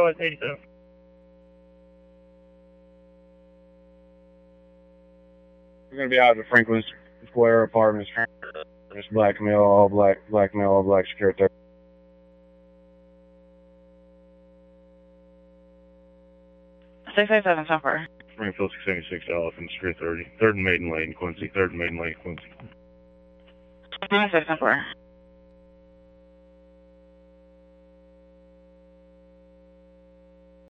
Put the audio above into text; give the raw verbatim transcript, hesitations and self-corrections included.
West eighty-seven. We're going to be out at the Franklin Square Apartments. It's black male, all black, black male, all black security. six eight seven, so far. Springfield six eighty-six, Elephant Street thirty. third and Maiden Lane, Quincy. third and Maiden Lane, Quincy. nine six, so far.